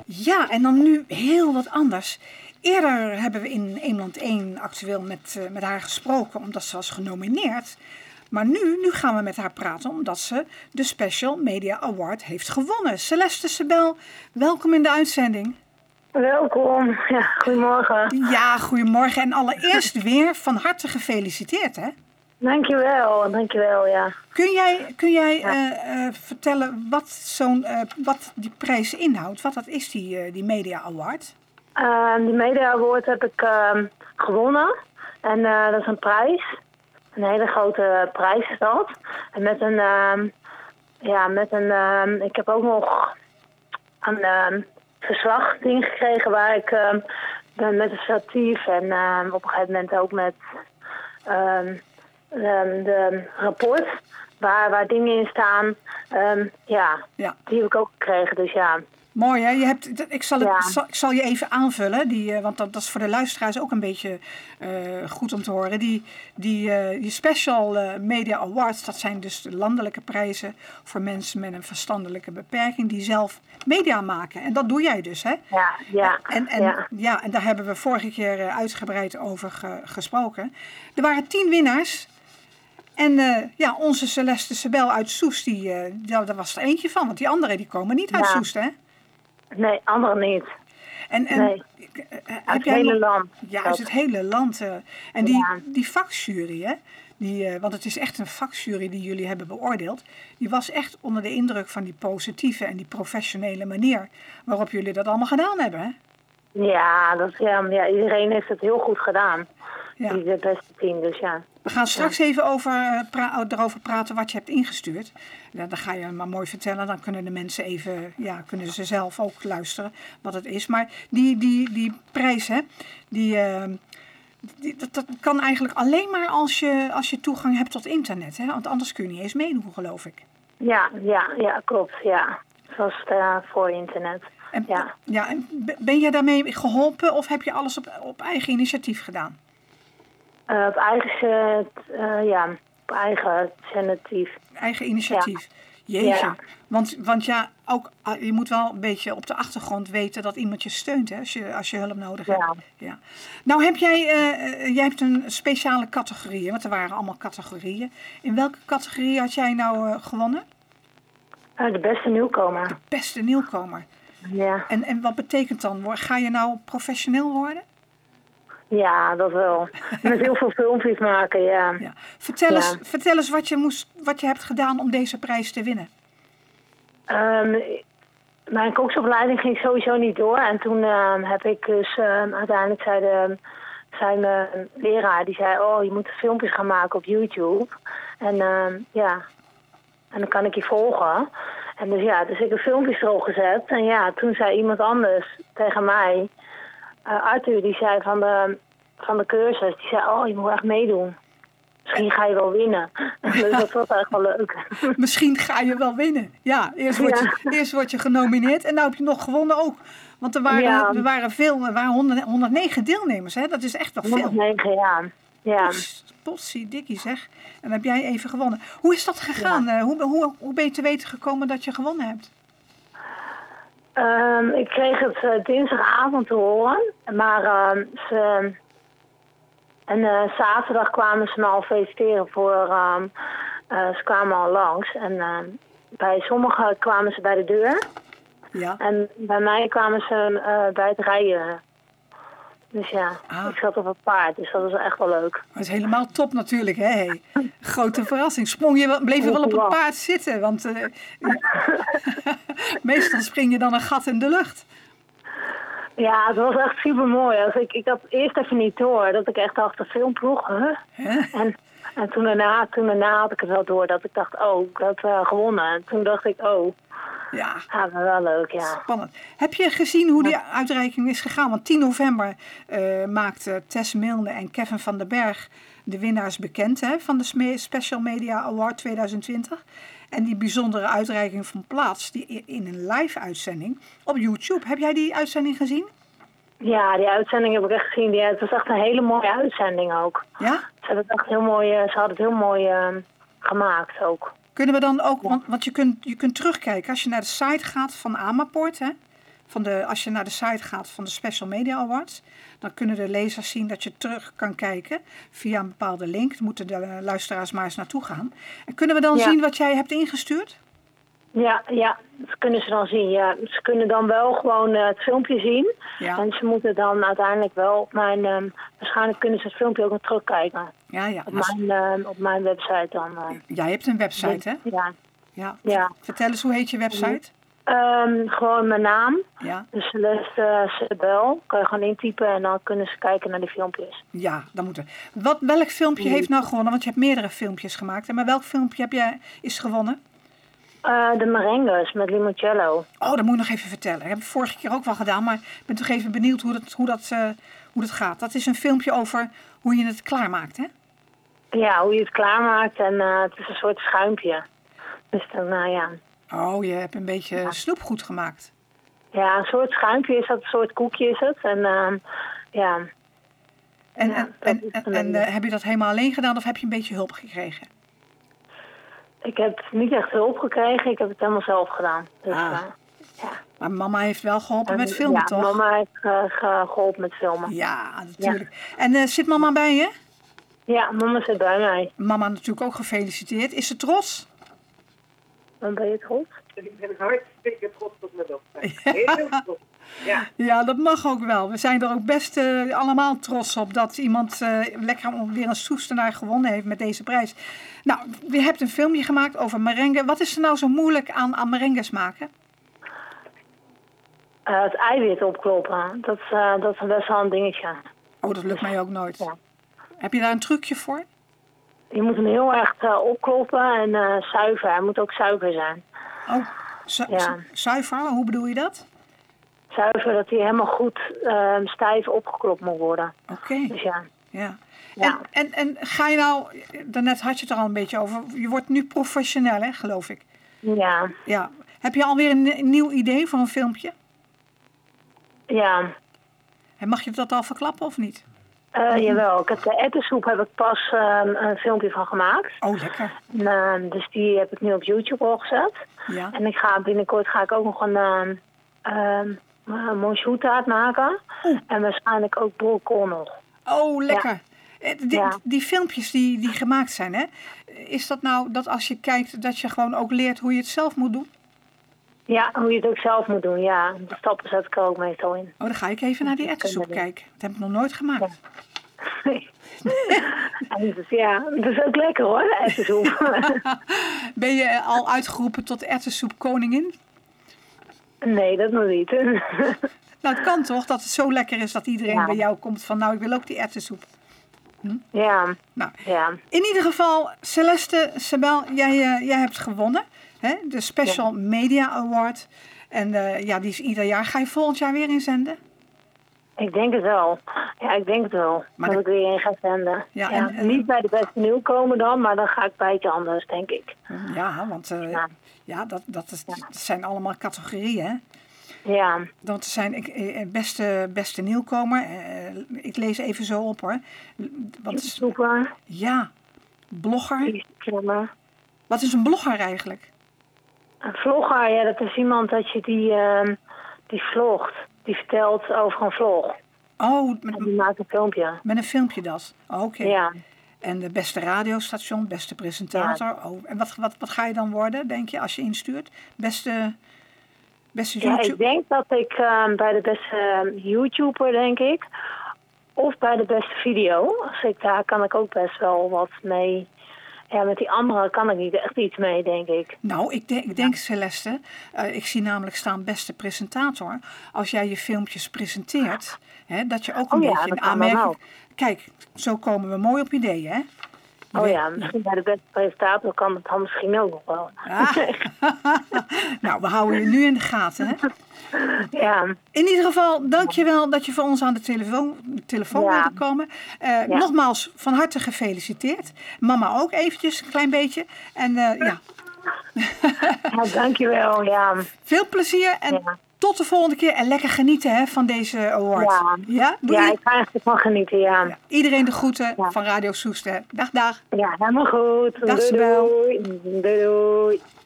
Ja, en dan nu heel wat anders. Eerder hebben we in 1 Land 1 actueel met haar gesproken omdat ze was genomineerd. Maar nu gaan we met haar praten omdat ze de Special Media Award heeft gewonnen. Celeste Sebel, welkom in de uitzending. Welkom, ja, goedemorgen. Ja, goedemorgen en allereerst weer van harte gefeliciteerd, hè? Dankjewel, ja. Kun jij vertellen wat die prijs inhoudt? Wat dat is, die Media Award? Die Media Award heb ik gewonnen. En dat is een prijs. Een hele grote prijs is dat. En ik heb ook nog een verslagding gekregen waar ik ben met een statief en op een gegeven moment ook met de rapport waar dingen in staan. Die heb ik ook gekregen, dus ja. Mooi, hè? Ik zal je even aanvullen, want dat is voor de luisteraars ook een beetje goed om te horen. Die Special Media Awards, dat zijn dus de landelijke prijzen voor mensen met een verstandelijke beperking die zelf media maken. En dat doe jij dus, hè? Ja. En daar hebben we vorige keer uitgebreid over gesproken. Er waren 10 winnaars. En onze Celeste Sebel uit Soest, daar was er eentje van. Want die anderen die komen niet uit Soest, hè? Nee, anderen niet. Nee. Uit het hele land. Ja, uit het hele land. En die vakjury, hè? Want het is echt een vakjury die jullie hebben beoordeeld. Die was echt onder de indruk van die positieve en die professionele manier waarop jullie dat allemaal gedaan hebben, hè? Ja, iedereen heeft het heel goed gedaan. Ja. Die is het beste team, dus ja. We gaan straks even erover praten wat je hebt ingestuurd. Dan ga je maar mooi vertellen. Dan kunnen de mensen kunnen ze zelf ook luisteren wat het is. Maar die prijs, hè, dat kan eigenlijk alleen maar als je toegang hebt tot internet. Hè? Want anders kun je niet eens meedoen, geloof ik. Ja, klopt. Ja. Zoals voor internet. En ben jij daarmee geholpen of heb je alles op eigen initiatief gedaan? Op eigen initiatief. Eigen initiatief. Ja. Jeetje. Ja. Want ook je moet wel een beetje op de achtergrond weten dat iemand je steunt, hè, als je hulp nodig hebt. Ja. Nou heb jij hebt een speciale categorie, want er waren allemaal categorieën. In welke categorie had jij nou gewonnen? De beste nieuwkomer. De beste nieuwkomer. Ja. En wat betekent dan? Ga je nou professioneel worden? Ja, dat wel. Met heel veel filmpjes maken, ja. Vertel eens wat je hebt gedaan om deze prijs te winnen. Mijn koksopleiding ging sowieso niet door. En toen heb ik dus uiteindelijk zei mijn leraar, die zei, je moet filmpjes gaan maken op YouTube. En en dan kan ik je volgen. En dus ik heb filmpjes erop gezet. En toen zei iemand anders tegen mij, Arthur, die zei van de cursus, die zei, je moet echt meedoen. Misschien ga je wel winnen. Dus dat was echt wel leuk. Misschien ga je wel winnen. Ja, eerst word je genomineerd en nou heb je nog gewonnen ook. Want er waren 109 deelnemers, hè? Dat is echt wel veel. 109, ja. Potsie dikkie zeg. En dan heb jij even gewonnen. Hoe is dat gegaan? Ja. Hoe ben je te weten gekomen dat je gewonnen hebt? Ik kreeg het dinsdagavond te horen. Maar zaterdag kwamen ze me al feliciteren voor... ze kwamen al langs. En bij sommigen kwamen ze bij de deur. Ja. En bij mij kwamen ze bij het rijden. Dus ik zat op het paard. Dus dat was echt wel leuk. Dat is helemaal top natuurlijk, hè? Hey. Grote verrassing. Bleef je wel op het paard zitten? Want meestal spring je dan een gat in de lucht. Ja, het was echt super mooi. Ik had eerst even niet door dat ik echt dacht, een filmploeg, huh? En toen daarna had ik het wel door dat ik dacht, ik had gewonnen. En toen dacht ik, ja, wel leuk, ja. Spannend. Heb je gezien hoe die uitreiking is gegaan? Want 10 november maakten Tess Milne en Kevin van den Berg de winnaars bekend, hè, van de Special Media Award 2020. En die bijzondere uitreiking vond plaats in een live-uitzending op YouTube. Heb jij die uitzending gezien? Ja, die uitzending heb ik echt gezien. Het was echt een hele mooie uitzending ook. Ja? Ze hadden het heel mooi gemaakt ook. Kunnen we dan ook, want je kunt terugkijken als je naar de site gaat van Amaport, hè? als je naar de site gaat van de Special Media Awards, dan kunnen de lezers zien dat je terug kan kijken via een bepaalde link. Daar moeten de luisteraars maar eens naartoe gaan. En kunnen we dan zien wat jij hebt ingestuurd? Ja, dat kunnen ze dan zien. Ja. Ze kunnen dan wel gewoon het filmpje zien. Ja. En ze moeten dan uiteindelijk wel op mijn... waarschijnlijk kunnen ze het filmpje ook nog terugkijken. Ja. Op mijn website dan. Jij hebt een website, hè? Ja. Vertel eens, hoe heet je website? Gewoon mijn naam. Ja. Dus Celeste Sebel. Kan je gewoon intypen en dan kunnen ze kijken naar die filmpjes. Ja, dat moet er. Welk filmpje heeft nou gewonnen? Want je hebt meerdere filmpjes gemaakt. Maar welk filmpje is gewonnen? De merengues met limoncello. Oh, dat moet ik nog even vertellen. Dat heb ik vorige keer ook wel gedaan, maar ik ben toch even benieuwd hoe dat gaat. Dat is een filmpje over hoe je het klaarmaakt, hè? Ja, hoe je het klaarmaakt en het is een soort schuimpje. Dus dan, ja. Oh, je hebt een beetje snoepgoed gemaakt. Ja, een soort schuimpje is dat, een soort koekje is het. En ja. En heb je dat helemaal alleen gedaan of heb je een beetje hulp gekregen? Ik heb niet echt hulp gekregen, ik heb het helemaal zelf gedaan. Dus, ja. Maar mama heeft wel geholpen met filmen, toch? Ja, mama heeft geholpen met filmen. Ja, natuurlijk. Ja. En zit mama bij je? Ja, mama zit bij mij. Mama natuurlijk ook gefeliciteerd. Is ze trots? Dan ben je trots? Ik ben hartstikke trots op mijn dochter. Heel trots. Ja, dat mag ook wel. We zijn er ook best allemaal trots op dat iemand lekker weer een Soestenaar gewonnen heeft met deze prijs. Nou, je hebt een filmpje gemaakt over merengue. Wat is er nou zo moeilijk aan merengues maken? Het eiwit opkloppen. Dat is best wel een dingetje. Oh, dat lukt mij ook nooit. Ja. Heb je daar een trucje voor? Je moet hem heel erg opkloppen en zuiver. Hij moet ook zuiver zijn. Oh, zuiver? Hoe bedoel je dat? Zuiver, dat hij helemaal goed stijf opgeklopt moet worden. Oké. Dus ja. En ga je nou, daarnet had je het er al een beetje over, je wordt nu professioneel, hè, geloof ik. Ja. Heb je alweer een nieuw idee voor een filmpje? Ja. En mag je dat al verklappen of niet? Jawel, ik heb de ettensoep heb ik pas een filmpje van gemaakt. Oh, lekker. Dus die heb ik nu op YouTube al gezet. Ja. En binnenkort ga ik ook nog een monchou-taart maken. En waarschijnlijk ook broccoli nog. Oh, lekker. Ja. Die filmpjes die gemaakt zijn, hè? Is dat nou dat als je kijkt dat je gewoon ook leert hoe je het zelf moet doen? Ja, hoe je het ook zelf moet doen, ja. De stappen zet ik er ook meestal in. Oh, dan ga ik even naar die ettensoep kijken. Dat heb ik nog nooit gemaakt. Ja, dat is ook lekker hoor, de ettensoep. Ben je al uitgeroepen tot koningin? Nee, dat nog niet. Nou, het kan toch dat het zo lekker is dat iedereen bij jou komt van nou, ik wil ook die ettensoep. Ja. Nou, in ieder geval, Celeste Sebel, jij hebt gewonnen. Hè? De Special Media Award. En die is ieder jaar. Ga je volgend jaar weer inzenden? Ik denk het wel. Ja, ik denk het wel. Maar dat ik weer in ga zenden. Ja, en niet bij de beste nieuwkomer dan, maar dan ga ik bij iets anders, denk ik. Ja, want dat zijn allemaal categorieën, hè? Ja. Want er zijn beste nieuwkomer. Ik lees even zo op, hoor. YouTuber. Ja, blogger. Wat is een blogger eigenlijk? Een vlogger, ja, dat is iemand dat je die vlogt. Die vertelt over een vlog. Oh, die maakt een filmpje. Met een filmpje dat? Oh, oké. Ja. En de beste radiostation, beste presentator. Ja. Oh, en wat ga je dan worden, denk je, als je instuurt? Beste YouTube? Ja, ik denk dat ik bij de beste YouTuber, denk ik. Of bij de beste video. Daar kan ik ook best wel wat mee. Ja, met die andere kan ik niet echt iets mee, denk ik. Nou, ik denk Celeste, ik zie namelijk staan beste presentator. Als jij je filmpjes presenteert, hè, dat je ook een beetje een aanmerking... Kijk, zo komen we mooi op ideeën, hè? Misschien bij de beste presentator kan het dan misschien ook nog wel. Ah. Nou, we houden je nu in de gaten, hè? Ja. In ieder geval, dankjewel dat je voor ons aan de telefoon wilde komen. Nogmaals, van harte gefeliciteerd. Mama ook eventjes, een klein beetje. En ja, dankjewel, ja. Veel plezier en tot de volgende keer. En lekker genieten, hè, van deze award. Ja, ik ga echt van genieten, ja. Iedereen de groeten van Radio Soester. Dag. Ja, helemaal goed. Dag, Sebel. Doei.